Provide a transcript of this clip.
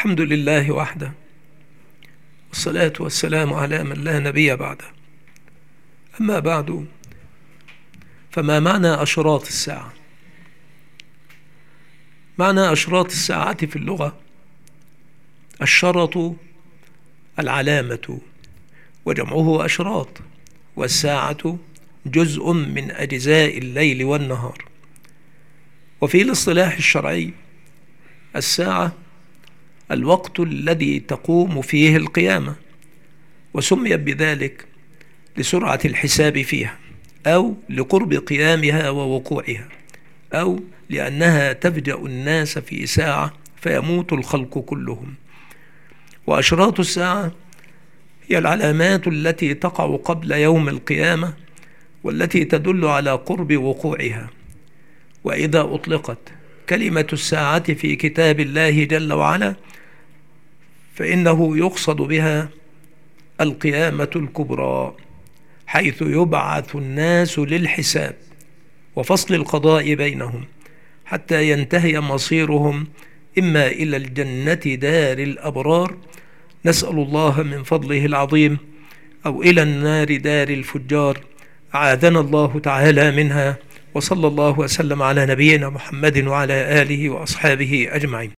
الحمد لله وحده، والصلاة والسلام على من لا نبي بعده. أما بعد، فما معنى أشراط الساعة؟ معنى أشراط الساعة في اللغة: الشرط العلامة، وجمعه أشراط، والساعة جزء من أجزاء الليل والنهار. وفي الاصطلاح الشرعي، الساعة الوقت الذي تقوم فيه القيامة، وسميت بذلك لسرعة الحساب فيها، أو لقرب قيامها ووقوعها، أو لأنها تفجأ الناس في ساعة فيموت الخلق كلهم. وأشراط الساعة هي العلامات التي تقع قبل يوم القيامة، والتي تدل على قرب وقوعها. وإذا أطلقت كلمة الساعة في كتاب الله جل وعلا، فإنه يقصد بها القيامة الكبرى، حيث يبعث الناس للحساب وفصل القضاء بينهم، حتى ينتهي مصيرهم إما إلى الجنة دار الأبرار، نسأل الله من فضله العظيم، أو إلى النار دار الفجار، أعاذنا الله تعالى منها. وصلى الله وسلم على نبينا محمد وعلى آله وأصحابه أجمعين.